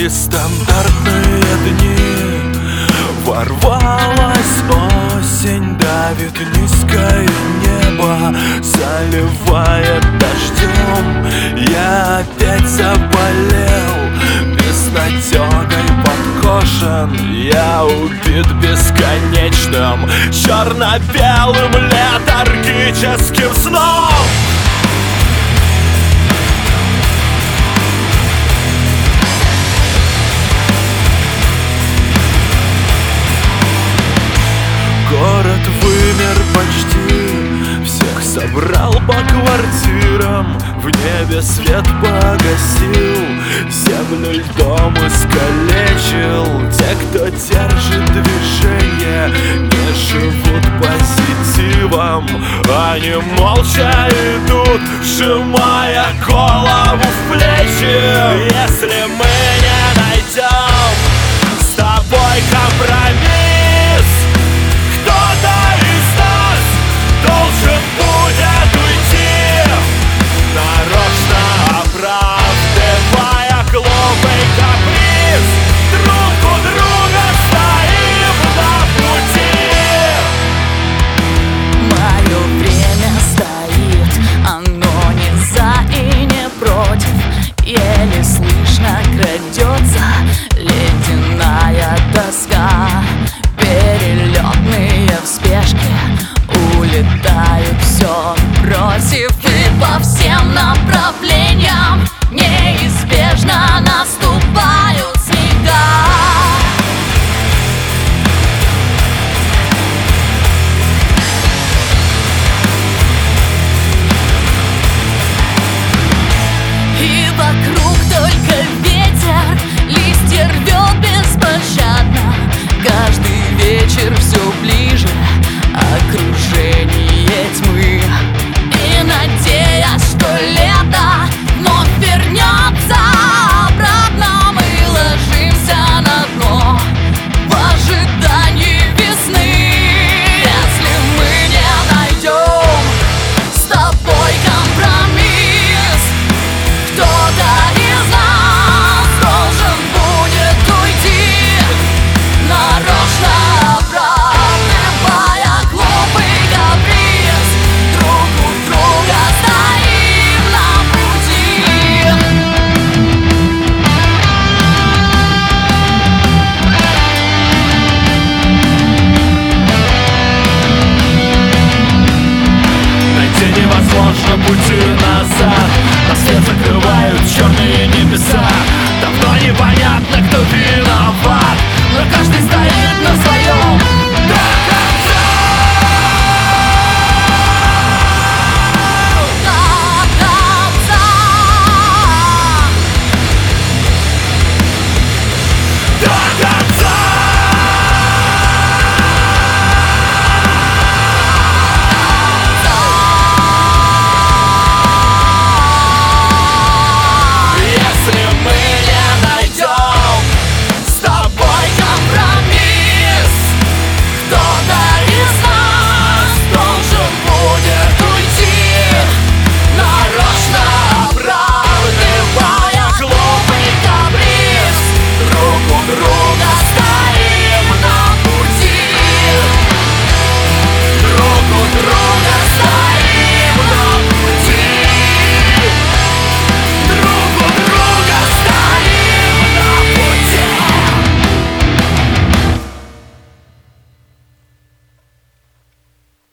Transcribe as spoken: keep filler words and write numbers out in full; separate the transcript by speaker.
Speaker 1: нестандартные дни. Ворвалась осень, давит низкое небо, заливает дождем. Я опять заболел, безнадегой подкошен. Я убит бесконечным, черно-белым летаргическим сном. Город вымер почти, всех собрал по квартирам. В небе свет погасил, землю льдом искалечил. Те, кто держит движение, не живут позитивом. Они молча идут, сжимая голову в плечи. Если мы не найдем с тобой компромисс, должен будет уйти, нарочно оправдывая глупый каприз. Друг у друга стоим на пути.
Speaker 2: Мое время стоит, оно не за и не против. Еле слышно крадется ледяная тоска. Перелетные в спешке улетают все против и по всем направлениям.